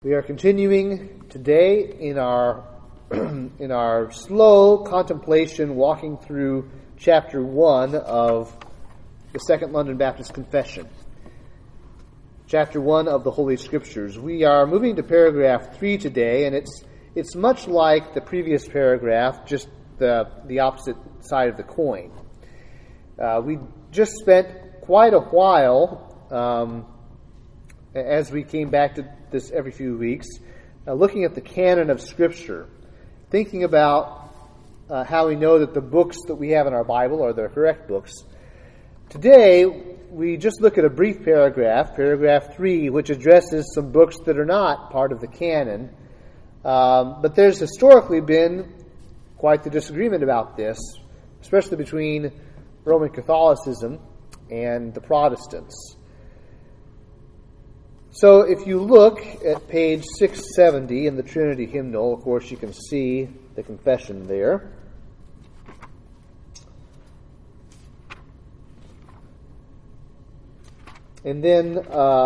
We are continuing today in our in our slow contemplation, walking through chapter 1 of the Second London Baptist Confession. Chapter 1 of the Holy Scriptures. We are moving to paragraph 3 today, and it's much like the previous paragraph, just the opposite side of the coin. We just spent quite a while, as we came back to this every few weeks, looking at the canon of Scripture, thinking about how we know that the books that we have in our Bible are the correct books. Today, we just look at a brief paragraph, paragraph 3, which addresses some books that are not part of the canon. But there's historically been quite the disagreement about this, especially between Roman Catholicism and the Protestants. So if you look at page 670 in the Trinity Hymnal, of course you can see the confession there. And then,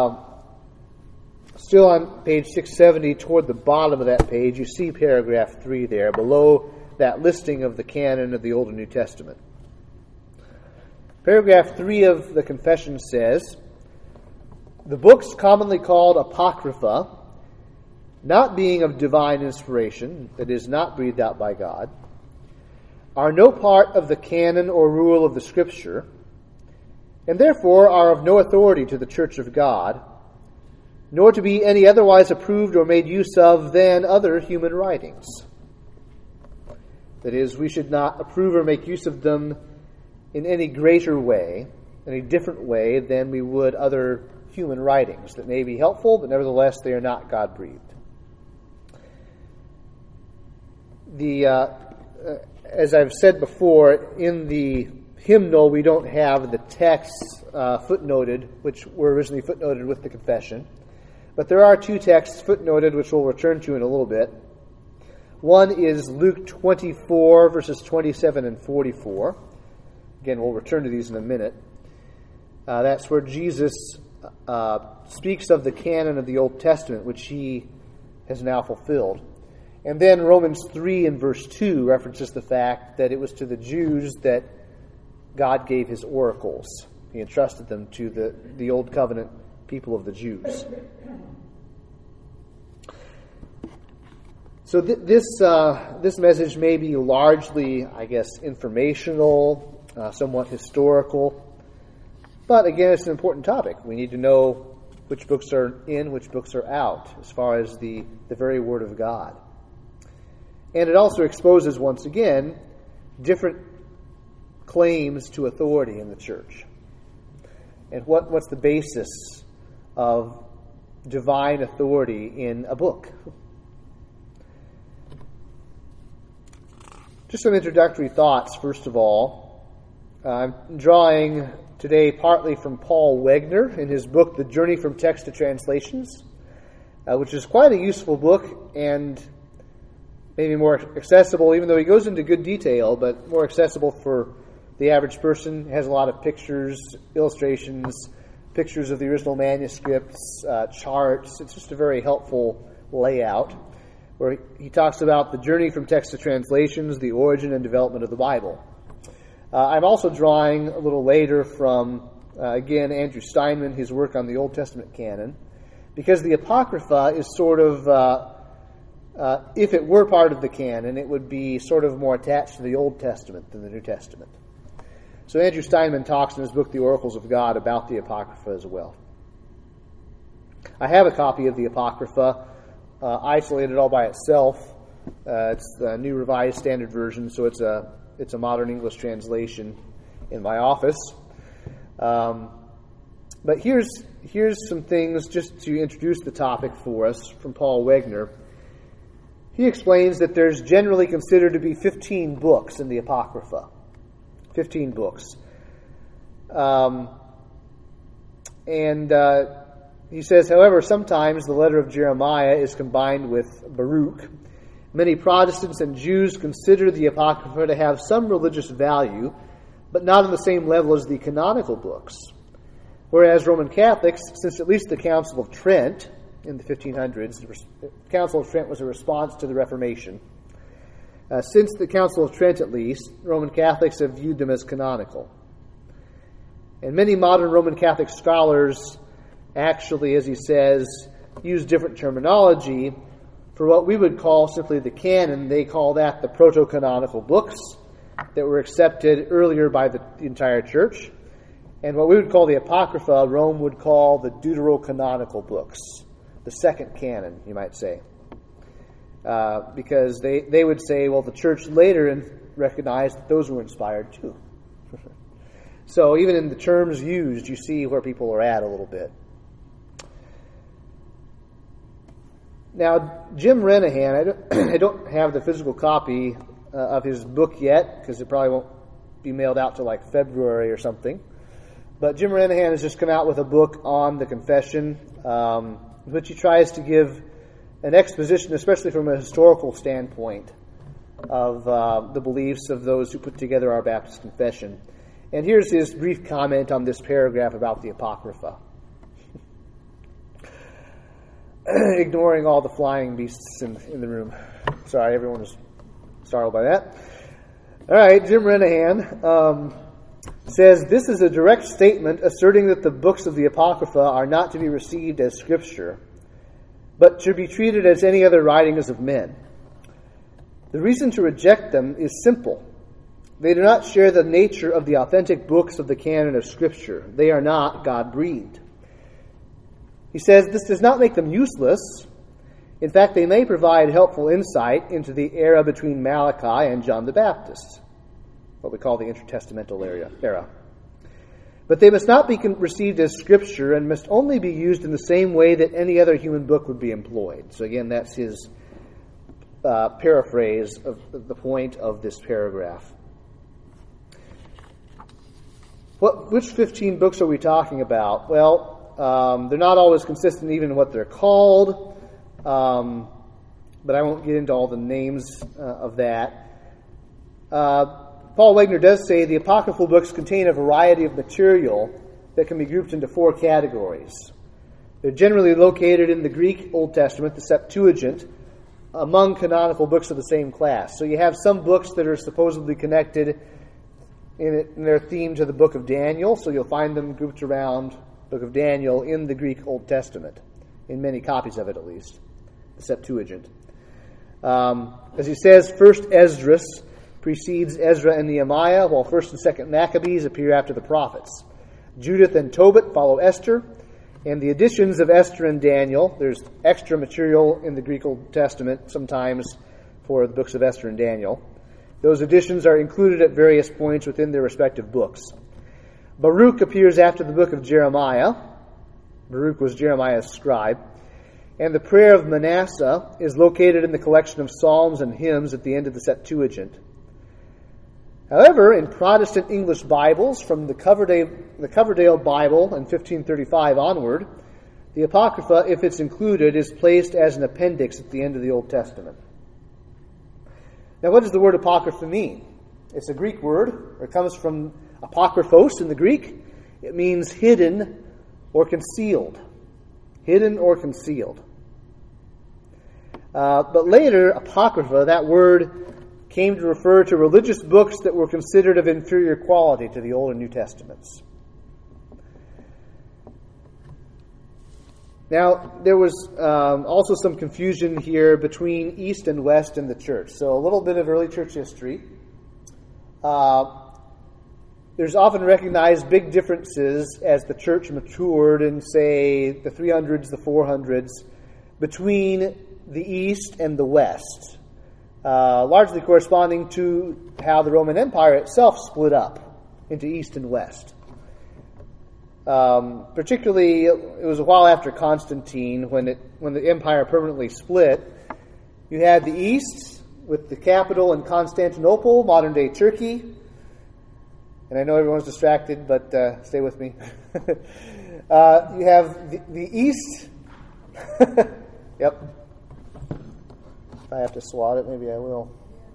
still on page 670, toward the bottom of that page, you see paragraph 3 there, below that listing of the canon of the Old and New Testament. Paragraph 3 of the confession says, "The books commonly called Apocrypha, not being of divine inspiration, that is, not breathed out by God, are no part of the canon or rule of the Scripture, and therefore are of no authority to the Church of God, nor to be any otherwise approved or made use of than other human writings." That is, we should not approve or make use of them in any greater way, any different way than we would other human writings that may be helpful, but nevertheless they are not God-breathed. As I've said before, in the hymnal we don't have the texts footnoted, which were originally footnoted with the confession. But there are two texts footnoted, which we'll return to in a little bit. One is Luke 24, verses 27 and 44. Again, we'll return to these in a minute. That's where Jesus speaks of the canon of the Old Testament, which he has now fulfilled. And then Romans 3 and verse 2 references the fact that it was to the Jews that God gave his oracles. He entrusted them to the Old Covenant people of the Jews. So this message may be largely, I guess, informational, somewhat historical. But again, it's an important topic. We need to know which books are in, which books are out, as far as the very Word of God. And it also exposes, once again, different claims to authority in the church. And what's the basis of divine authority in a book? Just some introductory thoughts, first of all. I'm drawing today partly from Paul Wegner in his book, The Journey from Text to Translations, which is quite a useful book and maybe more accessible, even though he goes into good detail, but more accessible for the average person. It has a lot of pictures, illustrations, pictures of the original manuscripts, charts. It's just a very helpful layout where he talks about the journey from text to translations, the origin and development of the Bible. I'm also drawing a little later from, again, Andrew Steinman, his work on the Old Testament canon, because the Apocrypha is sort of, if it were part of the canon, it would be sort of more attached to the Old Testament than the New Testament. So Andrew Steinman talks in his book, The Oracles of God, about the Apocrypha as well. I have a copy of the Apocrypha, isolated all by itself. It's the New Revised Standard Version, so it's a modern English translation in my office. But here's some things just to introduce the topic for us from Paul Wegner. He explains that there's generally considered to be 15 books in the Apocrypha. 15 books. He says, however, sometimes the letter of Jeremiah is combined with Baruch. Many Protestants and Jews consider the Apocrypha to have some religious value, but not on the same level as the canonical books. Whereas Roman Catholics, since at least the Council of Trent, in the 1500s. The Council of Trent was a response to the Reformation. Since the Council of Trent, at least, Roman Catholics have viewed them as canonical. And many modern Roman Catholic scholars actually, as he says, use different terminology for what we would call simply the canon. They call that the proto-canonical books that were accepted earlier by the entire church. And what we would call the Apocrypha, Rome would call the deuterocanonical books, the second canon, you might say. Because they would say, well, the church later recognized that those were inspired too. So even in the terms used, you see where people are at a little bit. Now, Jim Renahan, I don't have the physical copy of his book yet, because it probably won't be mailed out till like February or something. But Jim Renahan has just come out with a book on the confession, in which he tries to give an exposition, especially from a historical standpoint, of the beliefs of those who put together our Baptist confession. And here's his brief comment on this paragraph about the Apocrypha. Ignoring all the flying beasts in the room. Sorry, everyone was startled by that. All right, Jim Renahan says, this is a direct statement asserting that the books of the Apocrypha are not to be received as Scripture, but should be treated as any other writings of men. The reason to reject them is simple. They do not share the nature of the authentic books of the canon of Scripture. They are not God-breathed. He says this does not make them useless. In fact, they may provide helpful insight into the era between Malachi and John the Baptist, what we call the intertestamental era. But they must not be received as Scripture and must only be used in the same way that any other human book would be employed. So again, that's his paraphrase of the point of this paragraph. Which 15 books are we talking about? Well, they're not always consistent even in what they're called, but I won't get into all the names of that. Paul Wegner does say the apocryphal books contain a variety of material that can be grouped into 4 categories. They're generally located in the Greek Old Testament, the Septuagint, among canonical books of the same class. So you have some books that are supposedly connected in their theme to the book of Daniel, so you'll find them grouped around the book of Daniel in the Greek Old Testament, in many copies of it at least, the Septuagint. As he says, 1st Esdras precedes Ezra and Nehemiah, while 1st and 2nd Maccabees appear after the prophets. Judith and Tobit follow Esther, and the additions of Esther and Daniel, there's extra material in the Greek Old Testament sometimes for the books of Esther and Daniel. Those additions are included at various points within their respective books. Baruch appears after the book of Jeremiah. Baruch was Jeremiah's scribe. And the prayer of Manasseh is located in the collection of psalms and hymns at the end of the Septuagint. However, in Protestant English Bibles, from the Coverdale Bible in 1535 onward, the Apocrypha, if it's included, is placed as an appendix at the end of the Old Testament. Now, what does the word Apocrypha mean? It's a Greek word. It comes from apokryphos in the Greek. It means hidden or concealed. Hidden or concealed. But later, Apocrypha, that word came to refer to religious books that were considered of inferior quality to the Old and New Testaments. Now, there was also some confusion here between East and West in the church. So a little bit of early church history. There's often recognized big differences as the church matured in, say, the 300s, the 400s, between the East and the West, largely corresponding to how the Roman Empire itself split up into East and West. Particularly, it was a while after Constantine when the empire permanently split. You had the East with the capital in Constantinople, modern-day Turkey. And I know everyone's distracted, but stay with me. You have the East. Yep. If I have to swat it, maybe I will.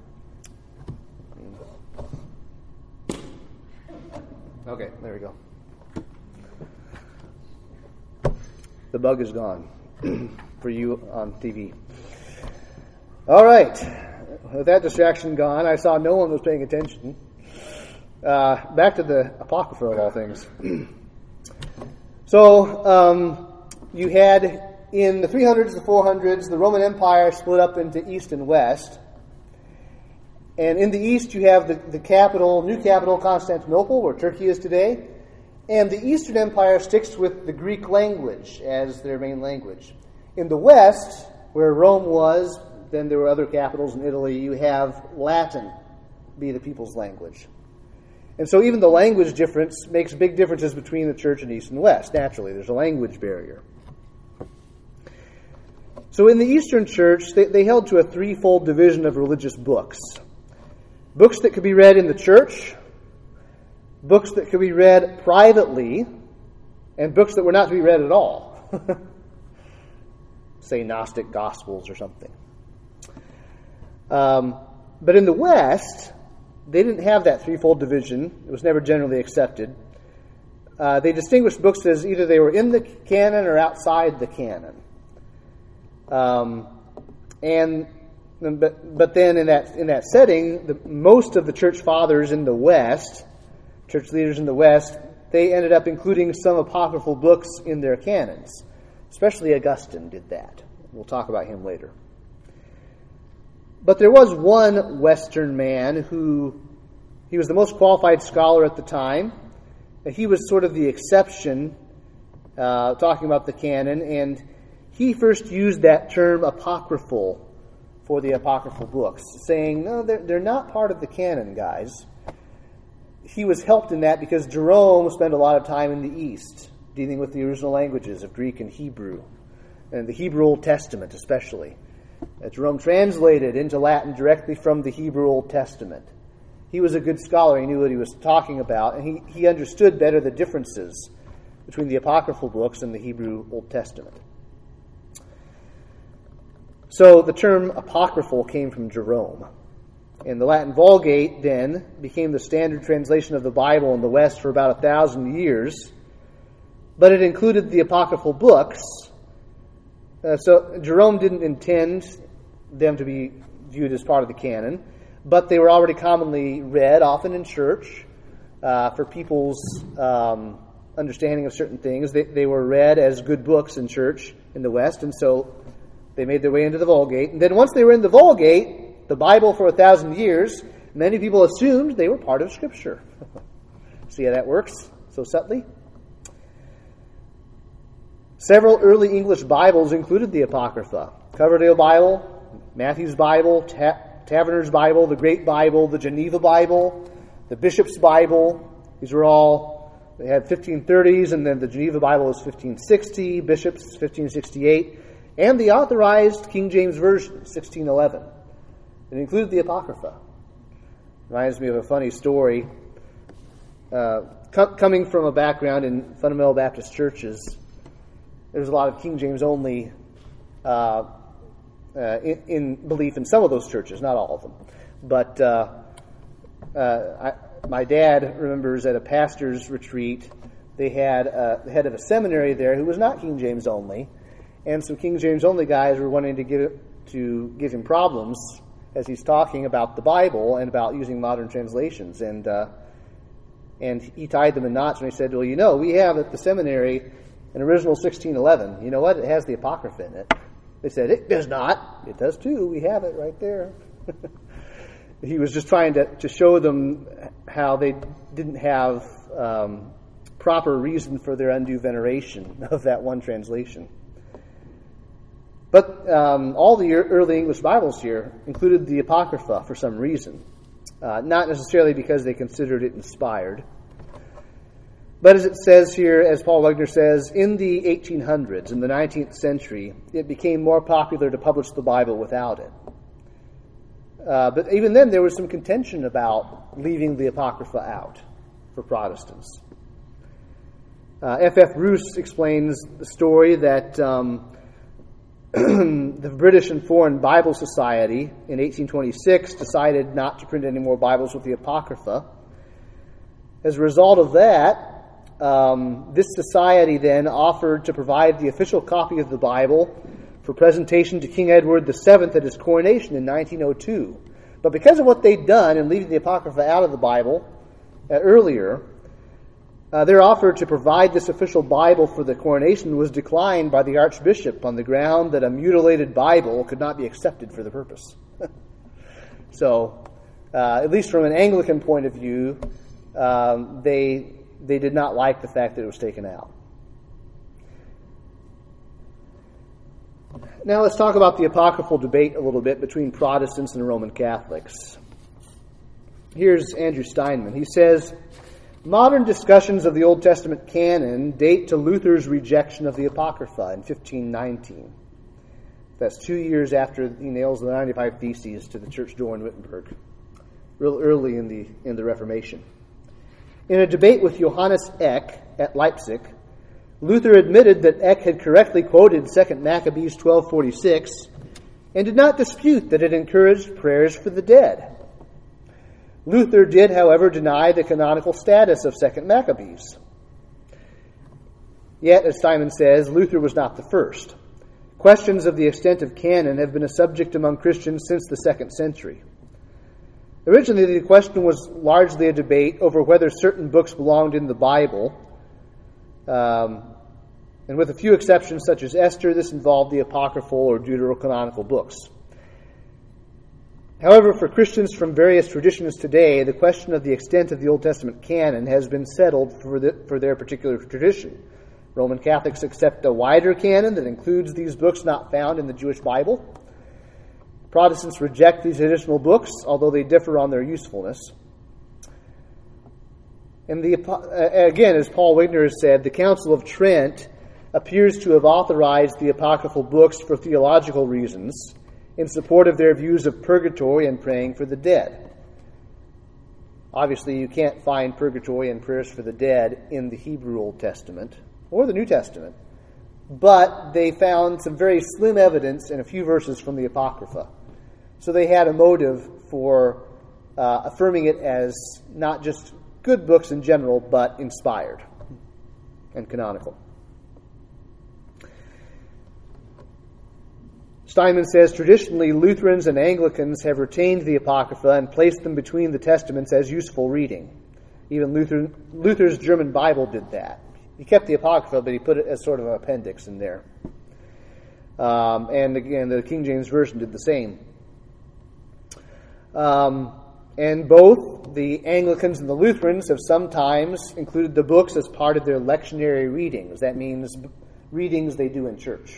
Okay, there we go. The bug is gone. for you on TV. All right. With that distraction gone, I saw no one was paying attention. Back to the Apocrypha of all things. So, you had in the 300s, the 400s, the Roman Empire split up into East and West. And in the East, you have the capital, new capital, Constantinople, where Turkey is today. And the Eastern Empire sticks with the Greek language as their main language. In the West, where Rome was, then there were other capitals in Italy, you have Latin be the people's language. And so even the language difference makes big differences between the church and East and West. Naturally, there's a language barrier. So in the Eastern Church, they held to a threefold division of religious books. Books that could be read in the church, books that could be read privately, and books that were not to be read at all. Say Gnostic Gospels or something. But in the West, they didn't have that threefold division. It was never generally accepted. They distinguished books as either they were in the canon or outside the canon. But then in that setting, most of the church fathers in the West, church leaders in the West, they ended up including some apocryphal books in their canons. Especially Augustine did that. We'll talk about him later. But there was one Western man he was the most qualified scholar at the time. He was sort of the exception, talking about the canon, and he first used that term apocryphal for the apocryphal books, saying, no, they're not part of the canon, guys. He was helped in that because Jerome spent a lot of time in the East, dealing with the original languages of Greek and Hebrew, and the Hebrew Old Testament especially. Jerome translated into Latin directly from the Hebrew Old Testament. He was a good scholar. He knew what he was talking about, and he understood better the differences between the apocryphal books and the Hebrew Old Testament. So the term apocryphal came from Jerome. And the Latin Vulgate then became the standard translation of the Bible in the West for about 1,000 years. But it included the apocryphal books. So Jerome didn't intend them to be viewed as part of the canon, but they were already commonly read, often in church, for people's understanding of certain things. They were read as good books in church in the West, and so they made their way into the Vulgate. And then once they were in the Vulgate, the Bible for 1,000 years, many people assumed they were part of Scripture. See how that works so subtly? Several early English Bibles included the Apocrypha. Coverdale Bible, Matthew's Bible, Taverner's Bible, the Great Bible, the Geneva Bible, the Bishop's Bible. These were all, they had 1530s, and then the Geneva Bible was 1560, Bishop's 1568, and the authorized King James Version, 1611. It included the Apocrypha. Reminds me of a funny story. Coming from a background in fundamental Baptist churches, there's a lot of King James only in belief in some of those churches, not all of them. But my dad remembers at a pastor's retreat, they had the head of a seminary there who was not King James only, and some King James only guys were wanting to give him problems as he's talking about the Bible and about using modern translations. And he tied them in knots when he said, well, you know, we have at the seminary an original 1611. You know what? It has the Apocrypha in it. They said, it does not. It does too. We have it right there. He was just trying to show them how they didn't have proper reason for their undue veneration of that one translation. But all the early English Bibles here included the Apocrypha for some reason. Not necessarily because they considered it inspired. But as it says here, as Paul Wegner says, in the 1800s, in the 19th century, it became more popular to publish the Bible without it. But even then, there was some contention about leaving the Apocrypha out for Protestants. F.F. Bruce explains the story that the British and Foreign Bible Society in 1826 decided not to print any more Bibles with the Apocrypha. As a result of that, this society then offered to provide the official copy of the Bible for presentation to King Edward VII at his coronation in 1902. But because of what they'd done in leaving the Apocrypha out of the Bible earlier, their offer to provide this official Bible for the coronation was declined by the Archbishop on the ground that a mutilated Bible could not be accepted for the purpose. So, at least from an Anglican point of view, they did not like the fact that it was taken out. Now let's talk about the apocryphal debate a little bit between Protestants and Roman Catholics. Here's Andrew Steinman. He says, modern discussions of the Old Testament canon date to Luther's rejection of the Apocrypha in 1519. That's 2 years after he nails the 95 Theses to the church door in Wittenberg, real early in the Reformation. In a debate with Johannes Eck at Leipzig, Luther admitted that Eck had correctly quoted 2 Maccabees 12:46 and did not dispute that it encouraged prayers for the dead. Luther did, however, deny the canonical status of 2 Maccabees. Yet, as Steinman says, Luther was not the first. Questions of the extent of canon have been a subject among Christians since the 2nd century. Originally, the question was largely a debate over whether certain books belonged in the Bible, and with a few exceptions such as Esther, this involved the apocryphal or deuterocanonical books. However, for Christians from various traditions today, the question of the extent of the Old Testament canon has been settled for their particular tradition. Roman Catholics accept a wider canon that includes these books not found in the Jewish Bible. Protestants reject these additional books, although they differ on their usefulness. And again, as Paul Wigner has said, the Council of Trent appears to have authorized the apocryphal books for theological reasons in support of their views of purgatory and praying for the dead. Obviously, you can't find purgatory and prayers for the dead in the Hebrew Old Testament or the New Testament, but they found some very slim evidence in a few verses from the Apocrypha. So they had a motive for affirming it as not just good books in general, but inspired and canonical. Steinman says, traditionally, Lutherans and Anglicans have retained the Apocrypha and placed them between the Testaments as useful reading. Even Luther's German Bible did that. He kept the Apocrypha, but he put it as sort of an appendix in there. And again, the King James Version did the same. And both the Anglicans and the Lutherans have sometimes included the books as part of their lectionary readings. That means readings they do in church.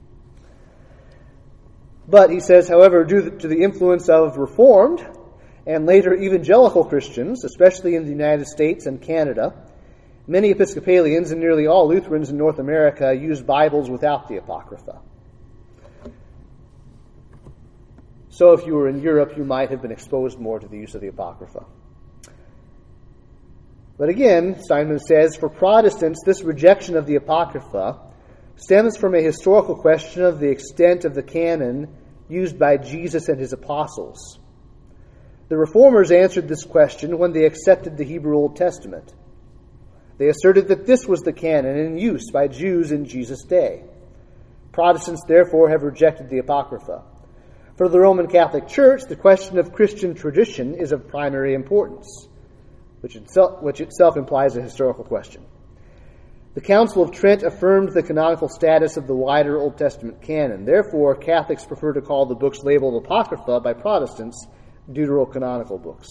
But he says, however, due to the influence of Reformed and later evangelical Christians, especially in the United States and Canada, many Episcopalians and nearly all Lutherans in North America use Bibles without the Apocrypha. So if you were in Europe, you might have been exposed more to the use of the Apocrypha. But again, Steinman says, for Protestants, this rejection of the Apocrypha stems from a historical question of the extent of the canon used by Jesus and his apostles. The Reformers answered this question when they accepted the Hebrew Old Testament. They asserted that this was the canon in use by Jews in Jesus' day. Protestants, therefore, have rejected the Apocrypha. For the Roman Catholic Church, the question of Christian tradition is of primary importance, which itself implies a historical question. The Council of Trent affirmed the canonical status of the wider Old Testament canon. Therefore, Catholics prefer to call the books labeled Apocrypha by Protestants deuterocanonical books.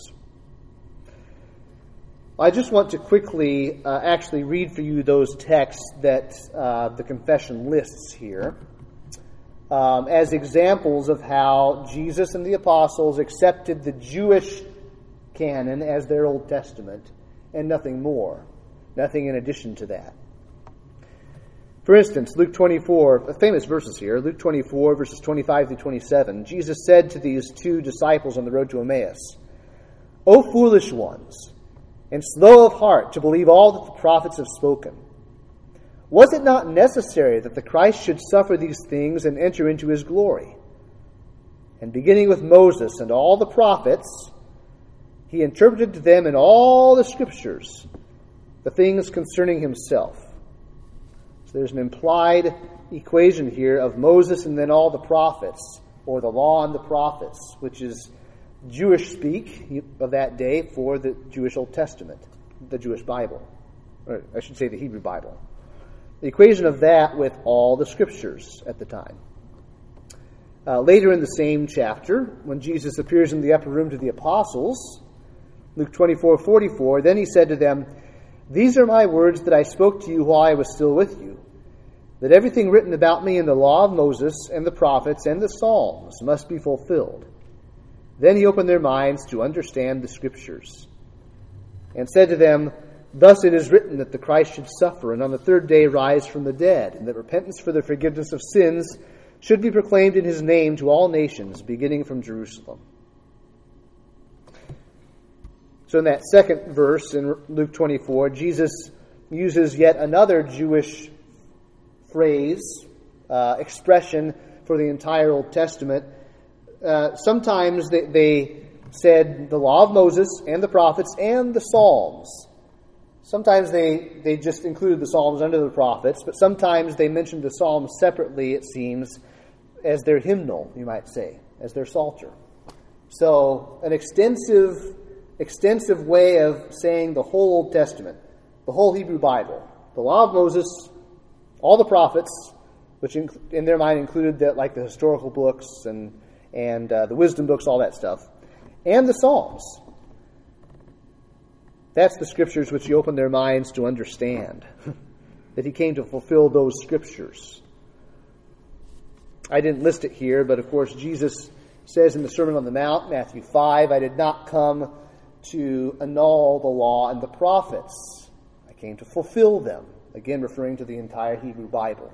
I just want to quickly actually read for you those texts that the confession lists here as examples of how Jesus and the apostles accepted the Jewish canon as their Old Testament and nothing more, nothing in addition to that. For instance, Luke 24, famous verses here, Luke 24, verses 25 through 27, Jesus said to these two disciples on the road to Emmaus, "O foolish ones, and slow of heart to believe all that the prophets have spoken. Was it not necessary that the Christ should suffer these things and enter into his glory? And beginning with Moses and all the prophets, he interpreted to them in all the scriptures the things concerning himself. So there's an implied equation here of Moses and then all the prophets, or the law and the prophets, which is Jewish speak of that day for the Jewish Old Testament, the Jewish Bible, or I should say the Hebrew Bible. The equation of that with all the scriptures at the time. Later in the same chapter, when Jesus appears in the upper room to the apostles, Luke 24:44, then he said to them, "These are my words that I spoke to you while I was still with you, that everything written about me in the law of Moses and the prophets and the Psalms must be fulfilled." Then he opened their minds to understand the scriptures, and said to them, "Thus it is written that the Christ should suffer, and on the third day rise from the dead, and that repentance for the forgiveness of sins should be proclaimed in his name to all nations, beginning from Jerusalem." So in that second verse in Luke 24, Jesus uses yet another Jewish phrase, expression for the entire Old Testament. Sometimes they said the law of Moses and the prophets and the Psalms. Sometimes they just included the Psalms under the prophets, but sometimes they mentioned the Psalms separately, it seems, as their hymnal, you might say, as their psalter. So an extensive way of saying the whole Old Testament, the whole Hebrew Bible, the law of Moses, all the prophets, which in their mind included the historical books and the wisdom books, all that stuff, and the Psalms. That's the scriptures which he opened their minds to understand, that he came to fulfill those scriptures. I didn't list it here, but of course Jesus says in the Sermon on the Mount, Matthew 5, "I did not come to annul the law and the prophets. I came to fulfill them." Again, referring to the entire Hebrew Bible.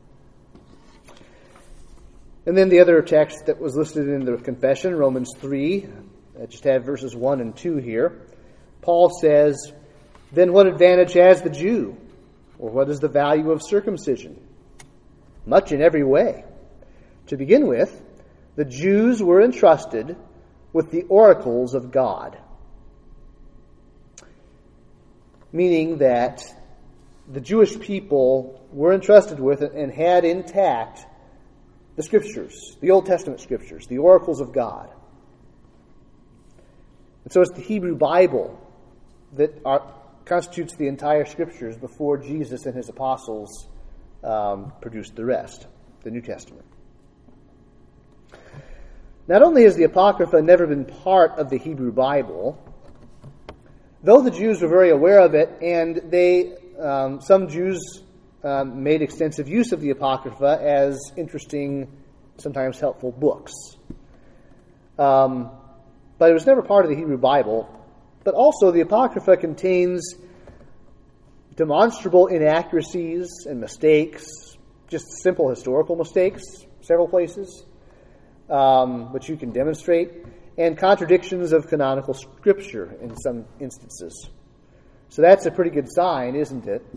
And then the other text that was listed in the confession, Romans 3, I just have verses 1 and 2 here. Paul says, "Then what advantage has the Jew? Or what is the value of circumcision? Much in every way. To begin with, the Jews were entrusted with the oracles of God." Meaning that the Jewish people were entrusted with and had intact the scriptures, the Old Testament scriptures, the oracles of God. And so it's the Hebrew Bible that constitutes the entire scriptures before Jesus and his apostles produced the rest, the New Testament. Not only has the Apocrypha never been part of the Hebrew Bible, though the Jews were very aware of it, and some Jews made extensive use of the Apocrypha as interesting, sometimes helpful books. But it was never part of the Hebrew Bible. But also the Apocrypha contains demonstrable inaccuracies and mistakes, just simple historical mistakes, several places, which you can demonstrate, and contradictions of canonical scripture in some instances. So that's a pretty good sign, isn't it?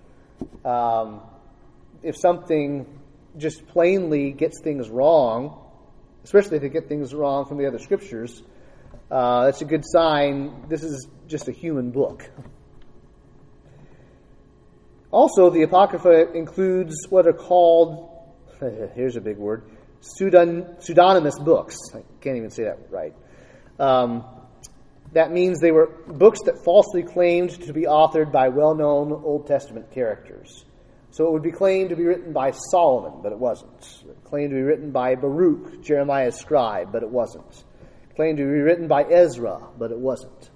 If something just plainly gets things wrong, especially if they get things wrong from the other scriptures, that's a good sign this is just a human book. Also, the Apocrypha includes what are called, here's a big word, pseudonymous books. I can't even say that right. That means they were books that falsely claimed to be authored by well-known Old Testament characters. So it would be claimed to be written by Solomon, but it wasn't. It claimed to be written by Baruch, Jeremiah's scribe, but it wasn't. It claimed to be written by Ezra, but it wasn't.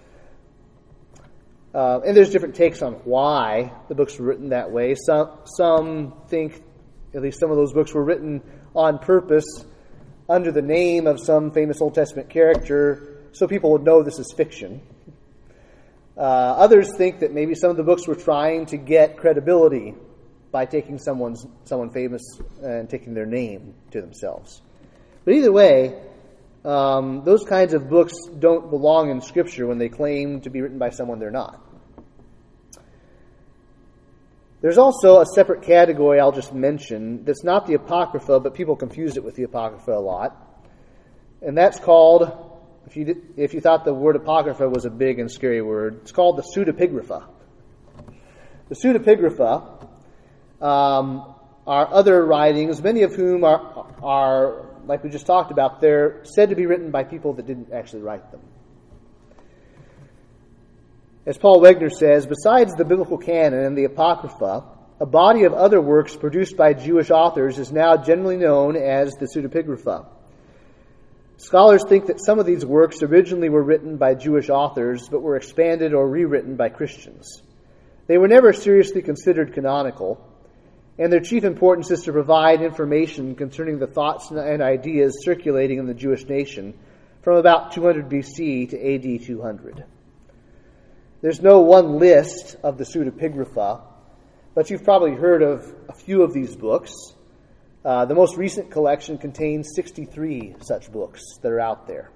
And there's different takes on why the books were written that way. Some think, at least some of those books were written on purpose under the name of some famous Old Testament character, so people would know this is fiction. Others think that maybe some of the books were trying to get credibility by taking someone famous and taking their name to themselves. But either way, those kinds of books don't belong in Scripture when they claim to be written by someone they're not. There's also a separate category I'll just mention that's not the Apocrypha, but people confuse it with the Apocrypha a lot. And that's called, if you thought the word Apocrypha was a big and scary word, it's called the pseudepigrapha. The pseudepigrapha are other writings, many of whom are, like we just talked about, they're said to be written by people that didn't actually write them. As Paul Wegner says, besides the biblical canon and the Apocrypha, a body of other works produced by Jewish authors is now generally known as the pseudepigrapha. Scholars think that some of these works originally were written by Jewish authors, but were expanded or rewritten by Christians. They were never seriously considered canonical, and their chief importance is to provide information concerning the thoughts and ideas circulating in the Jewish nation from about 200 BC to AD 200. There's no one list of the pseudepigrapha, but you've probably heard of a few of these books. The most recent collection contains 63 such books that are out there.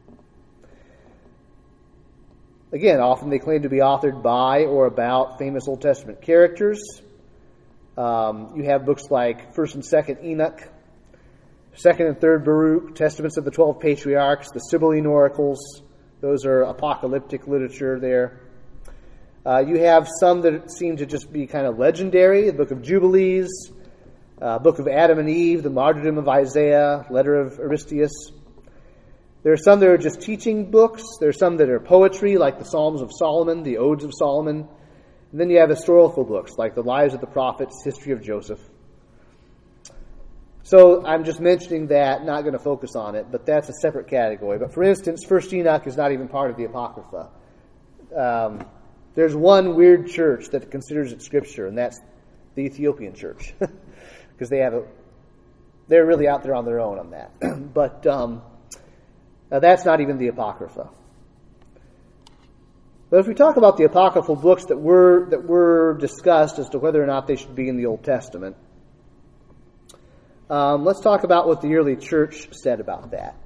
Again, often they claim to be authored by or about famous Old Testament characters. You have books like 1st and 2nd Enoch, 2nd and 3rd Baruch, Testaments of the 12 Patriarchs, the Sibylline Oracles. Those are apocalyptic literature there. You have some that seem to just be kind of legendary, the Book of Jubilees, Book of Adam and Eve, the Martyrdom of Isaiah, Letter of Aristeas. There are some that are just teaching books. There are some that are poetry, like the Psalms of Solomon, the Odes of Solomon. And then you have historical books, like the Lives of the Prophets, History of Joseph. So I'm just mentioning that, not going to focus on it, but that's a separate category. But for instance, 1st Enoch is not even part of the Apocrypha. There's one weird church that considers it scripture, and that's the Ethiopian church, because they're really out there on their own on that. But that's not even the Apocrypha. But if we talk about the apocryphal books that were discussed as to whether or not they should be in the Old Testament, let's talk about what the early church said about that.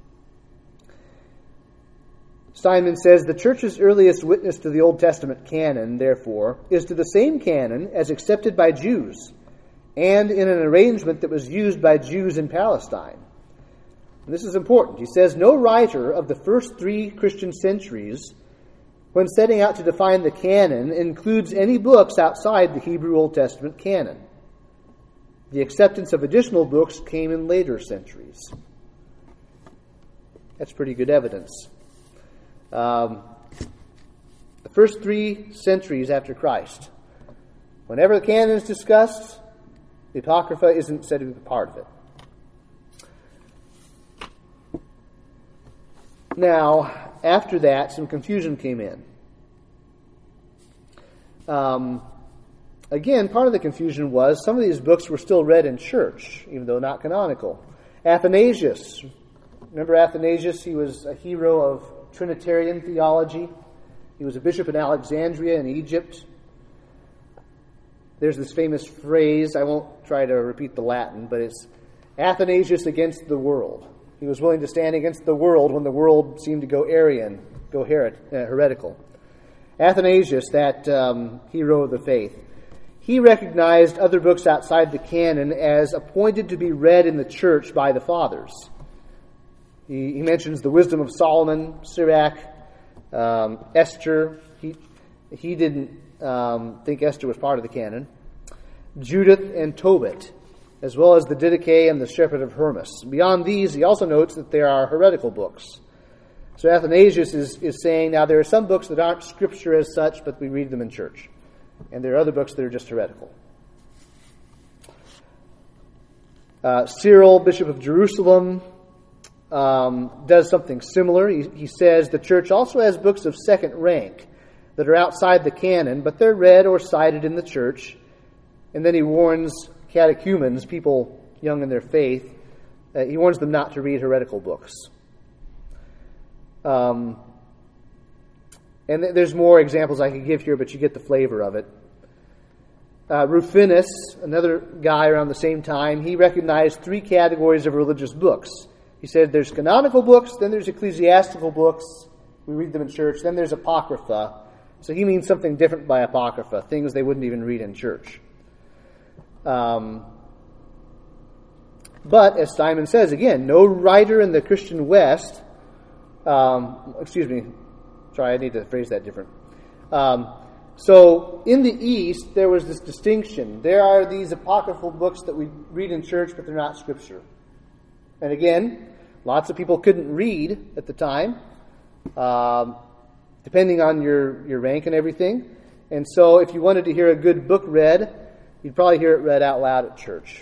Steinman says, the Church's earliest witness to the Old Testament canon, therefore, is to the same canon as accepted by Jews, and in an arrangement that was used by Jews in Palestine. And this is important. He says, no writer of the first 3 Christian centuries, when setting out to define the canon, includes any books outside the Hebrew Old Testament canon. The acceptance of additional books came in later centuries. That's pretty good evidence. The first 3 centuries after Christ, whenever the canon is discussed, the Apocrypha isn't said to be part of it. Now, after that, some confusion came in. Again, part of the confusion was some of these books were still read in church, even though not canonical. Athanasius, remember Athanasius? He was a hero of Trinitarian theology. He was a bishop in Alexandria in Egypt. There's this famous phrase, I won't try to repeat the Latin, but it's Athanasius against the world. He was willing to stand against the world when the world seemed to go Arian, go heretical. Athanasius, that hero of the faith, he recognized other books outside the canon as appointed to be read in the church by the fathers. He mentions the Wisdom of Solomon, Sirach, Esther. He didn't think Esther was part of the canon. Judith and Tobit, as well as the Didache and the Shepherd of Hermas. Beyond these, he also notes that there are heretical books. So Athanasius is saying, now there are some books that aren't scripture as such, but we read them in church. And there are other books that are just heretical. Cyril, Bishop of Jerusalem, does something similar. He says the church also has books of second rank that are outside the canon, but they're read or cited in the church. And then he warns catechumens, people young in their faith, he warns them not to read heretical books. And there's more examples I could give here, but you get the flavor of it. Rufinus, another guy around the same time, he recognized 3 categories of religious books. He said there's canonical books, then there's ecclesiastical books, we read them in church, then there's apocrypha. So he means something different by apocrypha, things they wouldn't even read in church. But, as Steinman says, again, no writer in the Christian West, I need to phrase that different. So in the East, there was this distinction. There are these apocryphal books that we read in church, but they're not Scripture. And again, lots of people couldn't read at the time, depending on your rank and everything. And so if you wanted to hear a good book read, you'd probably hear it read out loud at church.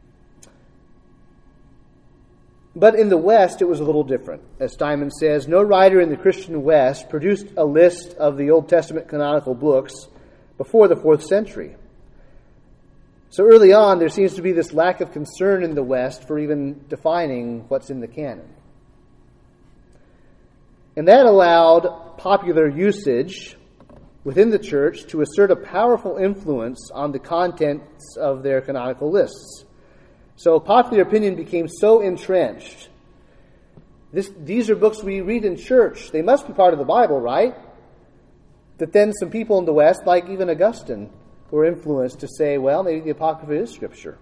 But in the West, it was a little different. As Steinman says, no writer in the Christian West produced a list of the Old Testament canonical books before the 4th century. So early on, there seems to be this lack of concern in the West for even defining what's in the canon. And that allowed popular usage within the church to assert a powerful influence on the contents of their canonical lists. So popular opinion became so entrenched. These are books we read in church. They must be part of the Bible, right? That then some people in the West, like even Augustine, were influenced to say, well, maybe the Apocrypha is Scripture.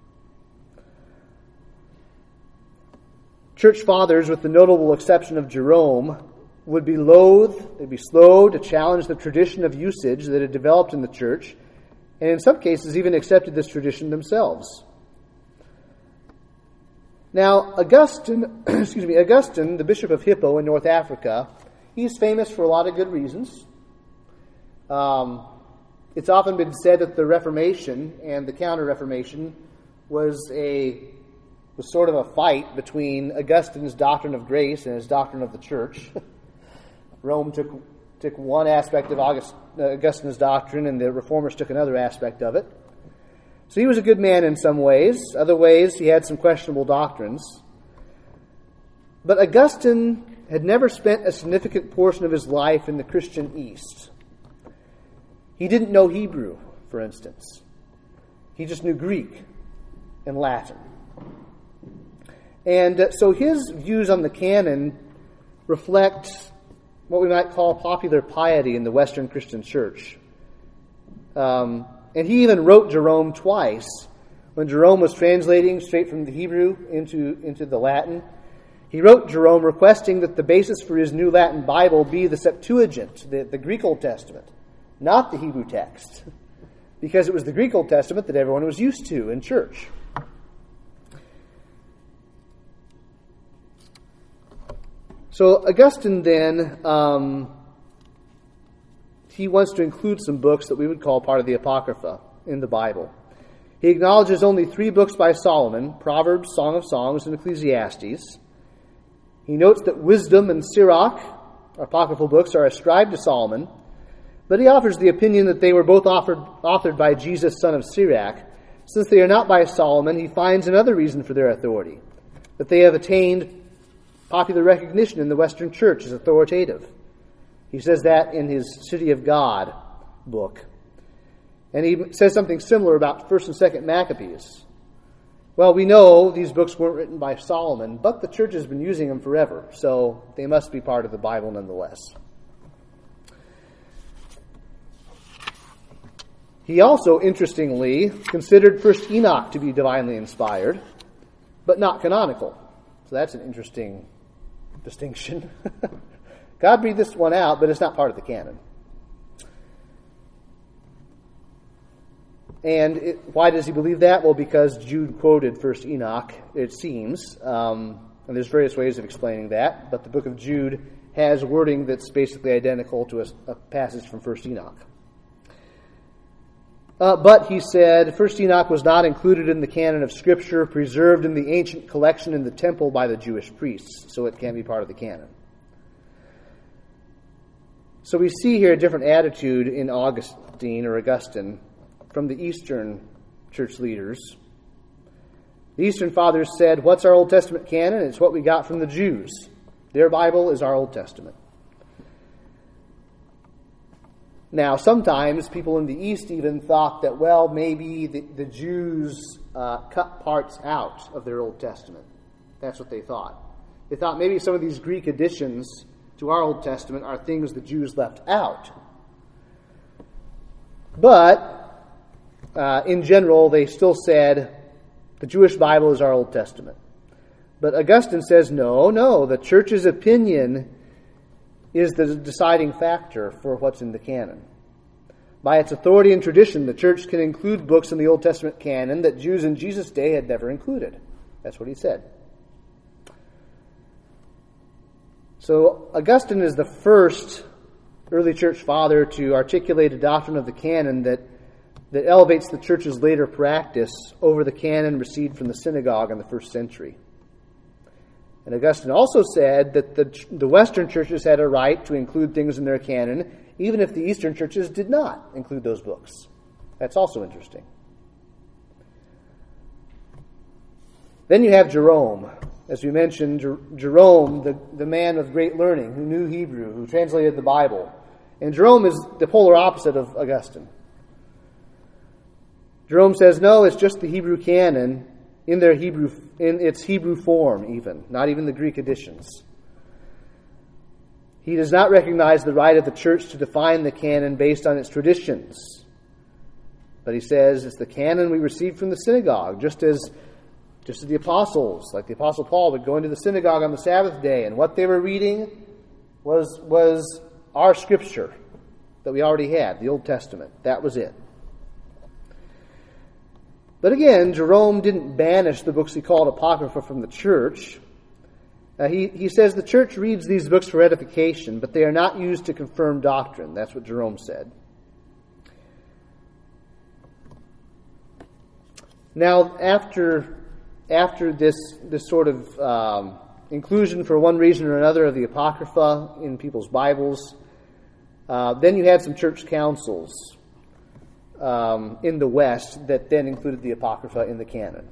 Church fathers, with the notable exception of Jerome, would be loath, they'd be slow to challenge the tradition of usage that had developed in the church, and in some cases even accepted this tradition themselves. Now, Augustine, the Bishop of Hippo in North Africa, he's famous for a lot of good reasons. It's often been said that the Reformation and the Counter-Reformation was sort of a fight between Augustine's doctrine of grace and his doctrine of the church. Rome took one aspect of Augustine's doctrine, and the Reformers took another aspect of it. So he was a good man in some ways. Other ways, he had some questionable doctrines. But Augustine had never spent a significant portion of his life in the Christian East. He didn't know Hebrew, for instance. He just knew Greek and Latin. And so his views on the canon reflect what we might call popular piety in the Western Christian church. And he even wrote Jerome twice. When Jerome was translating straight from the Hebrew into the Latin, he wrote Jerome requesting that the basis for his new Latin Bible be the Septuagint, the Greek Old Testament, not the Hebrew text, because it was the Greek Old Testament that everyone was used to in church. So Augustine then, he wants to include some books that we would call part of the Apocrypha in the Bible. He acknowledges only 3 books by Solomon, Proverbs, Song of Songs, and Ecclesiastes. He notes that Wisdom and Sirach, apocryphal books, are ascribed to Solomon, but he offers the opinion that they were both authored by Jesus, son of Sirach. Since they are not by Solomon, he finds another reason for their authority, that they have attained popular recognition in the Western church as authoritative. He says that in his City of God book. And he says something similar about 1st and 2nd Maccabees. Well, we know these books weren't written by Solomon, but the church has been using them forever, so they must be part of the Bible nonetheless. He also, interestingly, considered 1st Enoch to be divinely inspired, but not canonical. So that's an interesting distinction. God breathed this one out, but it's not part of the canon. And why does he believe that? Well, because Jude quoted 1st Enoch, it seems. And there's various ways of explaining that. But the book of Jude has wording that's basically identical to a passage from 1st Enoch. But he said, 1st Enoch was not included in the canon of Scripture, preserved in the ancient collection in the temple by the Jewish priests, so it can't be part of the canon. So we see here a different attitude in Augustine from the Eastern church leaders. The Eastern fathers said, what's our Old Testament canon? It's what we got from the Jews. Their Bible is our Old Testament. Now, sometimes people in the East even thought that, well, maybe the Jews cut parts out of their Old Testament. That's what they thought. They thought maybe some of these Greek additions to our Old Testament are things the Jews left out. But, in general, they still said the Jewish Bible is our Old Testament. But Augustine says, no, the church's opinion is the deciding factor for what's in the canon. By its authority and tradition, the church can include books in the Old Testament canon that Jews in Jesus' day had never included. That's what he said. So Augustine is the first early church father to articulate a doctrine of the canon that elevates the church's later practice over the canon received from the synagogue in the first century. And Augustine also said that the Western churches had a right to include things in their canon, even if the Eastern churches did not include those books. That's also interesting. Then you have Jerome. As we mentioned, Jerome, the man of great learning, who knew Hebrew, who translated the Bible. And Jerome is the polar opposite of Augustine. Jerome says, no, it's just the Hebrew canon in its Hebrew form even, not even the Greek editions. He does not recognize the right of the church to define the canon based on its traditions. But he says it's the canon we received from the synagogue, just as the apostles, like the Apostle Paul, would go into the synagogue on the Sabbath day, and what they were reading was our scripture that we already had, the Old Testament. That was it. But again, Jerome didn't banish the books he called Apocrypha from the church. He says the church reads these books for edification, but they are not used to confirm doctrine. That's what Jerome said. Now, after this sort of inclusion for one reason or another of the Apocrypha in people's Bibles, then you had some church councils in the West that then included the Apocrypha in the canon.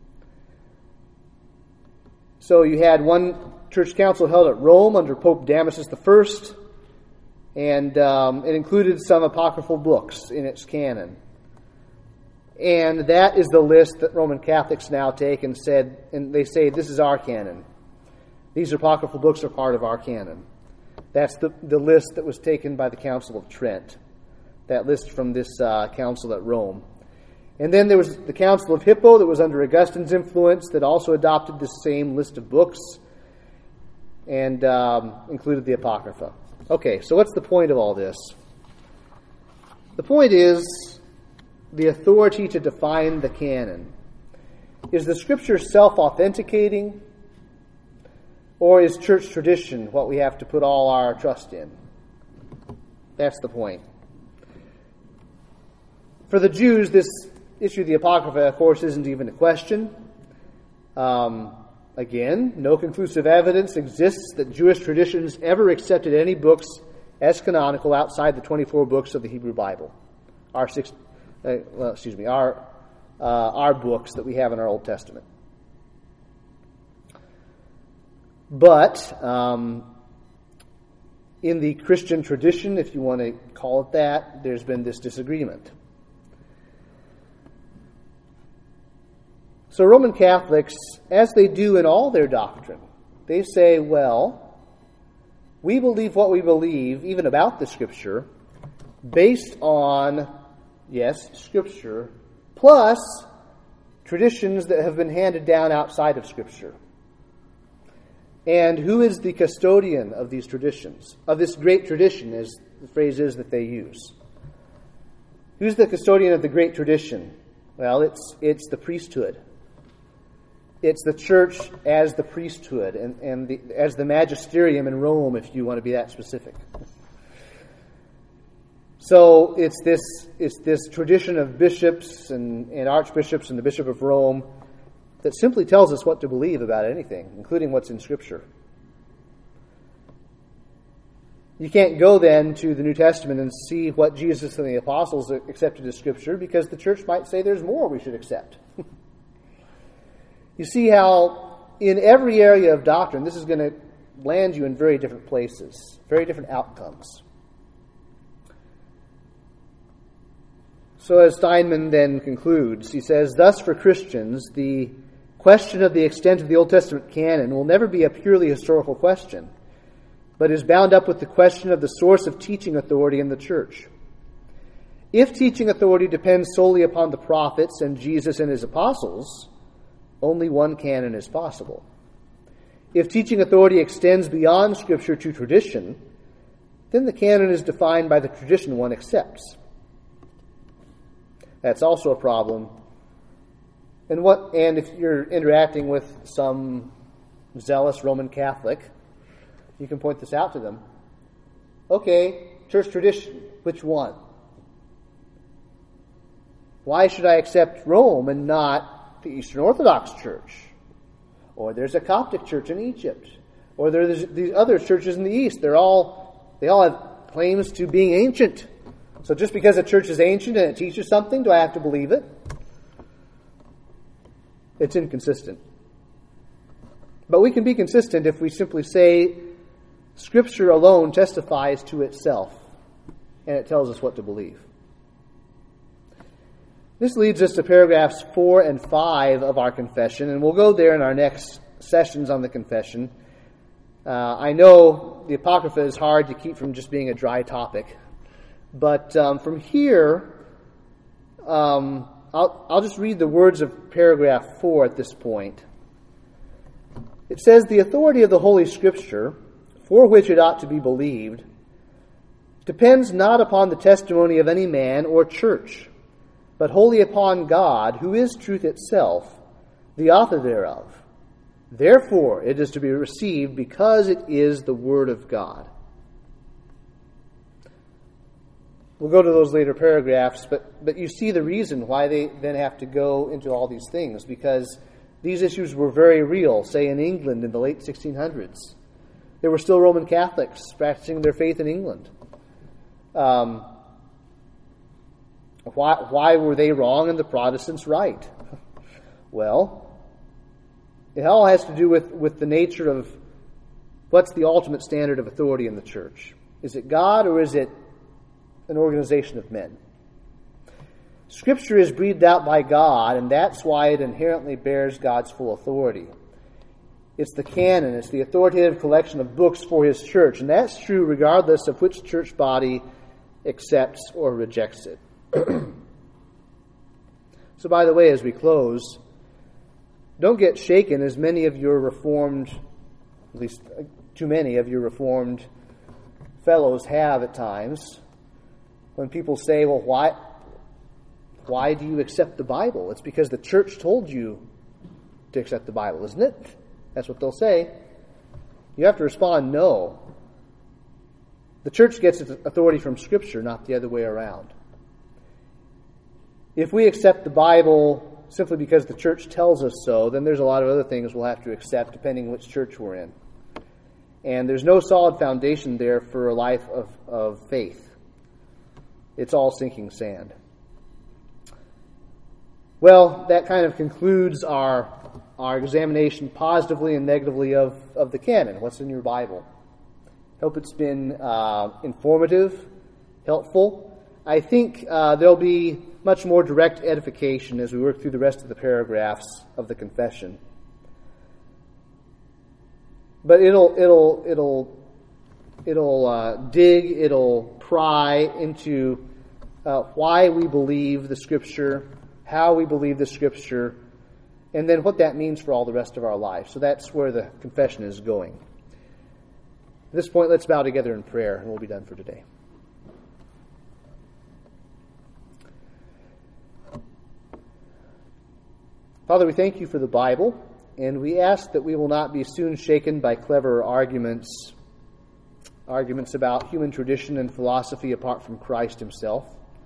So you had one church council held at Rome under Pope Damasus I, and it included some apocryphal books in its canon. And that is the list that Roman Catholics now take and they say, this is our canon. These apocryphal books are part of our canon. That's the list that was taken by the Council of Trent. That list from this council at Rome. And then there was the Council of Hippo that was under Augustine's influence that also adopted this same list of books and included the Apocrypha. Okay, so what's the point of all this? The point is the authority to define the canon. Is the Scripture self-authenticating, or is church tradition what we have to put all our trust in? That's the point. For the Jews, this issue of the Apocrypha, of course, isn't even a question. Again, no conclusive evidence exists that Jewish traditions ever accepted any books as canonical outside the 24 books of the Hebrew Bible. Our books that we have in our Old Testament. But in the Christian tradition, if you want to call it that, there's been this disagreement. So Roman Catholics, as they do in all their doctrine, they say, well, we believe what we believe, even about the Scripture, based on, yes, Scripture, plus traditions that have been handed down outside of Scripture. And who is the custodian of these traditions? Of this great tradition, as the phrase is that they use. Who's the custodian of the great tradition? Well, it's the priesthood. It's the church as the priesthood and as the magisterium in Rome, if you want to be that specific. So it's this tradition of bishops and archbishops and the Bishop of Rome that simply tells us what to believe about anything, including what's in Scripture. You can't go then to the New Testament and see what Jesus and the apostles accepted as Scripture, because the church might say there's more we should accept. You see how in every area of doctrine, this is going to land you in very different places, very different outcomes. So as Steinman then concludes, he says, thus for Christians, the question of the extent of the Old Testament canon will never be a purely historical question, but is bound up with the question of the source of teaching authority in the church. If teaching authority depends solely upon the prophets and Jesus and his apostles, only one canon is possible. If teaching authority extends beyond Scripture to tradition, then the canon is defined by the tradition one accepts. That's also a problem. And if you're interacting with some zealous Roman Catholic, you can point this out to them. Okay, church tradition, which one? Why should I accept Rome and not the Eastern Orthodox Church? Or there's a Coptic church in Egypt. Or there's these other churches in the East. They all have claims to being ancient. So just because a church is ancient and it teaches something, do I have to believe it? It's inconsistent. But we can be consistent if we simply say Scripture alone testifies to itself and it tells us what to believe. This leads us to paragraphs 4 and 5 of our confession, and we'll go there in our next sessions on the confession. I know the Apocrypha is hard to keep from just being a dry topic, but from here, I'll just read the words of paragraph 4 at this point. It says, "The authority of the Holy Scripture, for which it ought to be believed, depends not upon the testimony of any man or church, but wholly upon God, who is truth itself, the author thereof. Therefore it is to be received because it is the Word of God." We'll go to those later paragraphs, but you see the reason why they then have to go into all these things, because these issues were very real, say in England in the late 1600s. There were still Roman Catholics practicing their faith in England. Why were they wrong and the Protestants right? Well, it all has to do with the nature of what's the ultimate standard of authority in the church. Is it God or is it an organization of men? Scripture is breathed out by God, and that's why it inherently bears God's full authority. It's the canon, it's the authoritative collection of books for His church, and that's true regardless of which church body accepts or rejects it. So, by the way, as we close, don't get shaken as many of your Reformed, at least too many of your Reformed fellows have at times, when people say, well, why do you accept the Bible? It's because the church told you to accept the Bible, isn't it? That's what they'll say. You have to respond, no. The church gets its authority from Scripture, not the other way around. If we accept the Bible simply because the church tells us so, then there's a lot of other things we'll have to accept depending which church we're in. And there's no solid foundation there for a life of faith. It's all sinking sand. Well, that kind of concludes our examination positively and negatively of the canon. What's in your Bible? Hope it's been informative, helpful. I think there'll be much more direct edification as we work through the rest of the paragraphs of the confession. But it'll pry into why we believe the Scripture, how we believe the Scripture, and then what that means for all the rest of our life. So that's where the confession is going. At this point, let's bow together in prayer, and we'll be done for today. Father, we thank you for the Bible, and we ask that we will not be soon shaken by clever arguments about human tradition and philosophy apart from Christ Himself.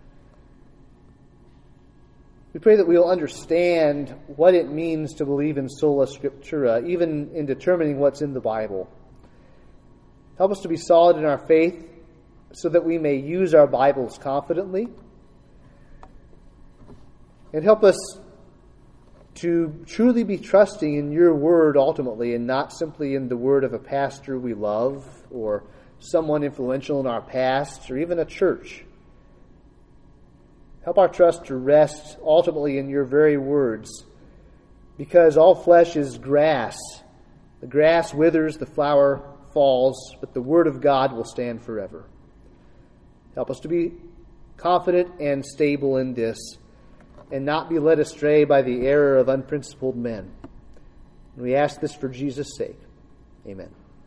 We pray that we will understand what it means to believe in sola scriptura, even in determining what's in the Bible. Help us to be solid in our faith so that we may use our Bibles confidently. And help us to truly be trusting in your word ultimately, and not simply in the word of a pastor we love or someone influential in our past or even a church. Help our trust to rest ultimately in your very words, because all flesh is grass. The grass withers, the flower falls, but the word of God will stand forever. Help us to be confident and stable in this, and not be led astray by the error of unprincipled men. And we ask this for Jesus' sake. Amen.